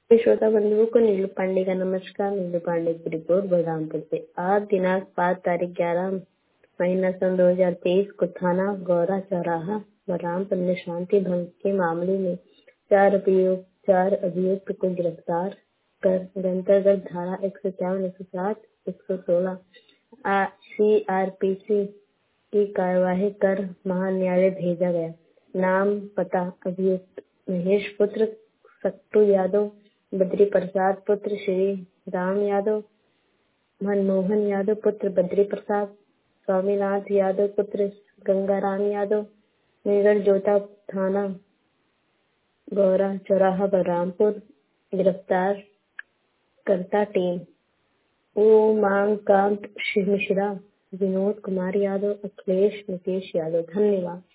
श्रोता बंधुओं को नीलू पांडे का नमस्कार। नीलू पांडे की रिपोर्ट बलरामपुर से। आज दिनांक 5 तारीख 11 महीना सन 2023 को थाना गौरा चौराहा बलरामपुर में शांति भंग के मामले में 4 अभियुक्त को गिरफ्तार कर अंतर्गत धारा 151, 160, 116 CRPC की कार्यवाही कर महान्यायालय भेजा गया। नाम पता: अभियुक्त महेश पुत्र सट्टू यादव, बद्री प्रसाद पुत्र श्री राम यादव, मनमोहन यादव पुत्र बद्री प्रसाद, स्वामीनाथ यादव पुत्र गंगाराम यादव, मेगड़ जोता थाना गौरा चौराहा बलरामपुर। गिरफ्तार करता टीम: उमाकांत मिश्रा, विनोद कुमार यादव, अखिलेश, नितेश यादव। धन्यवाद।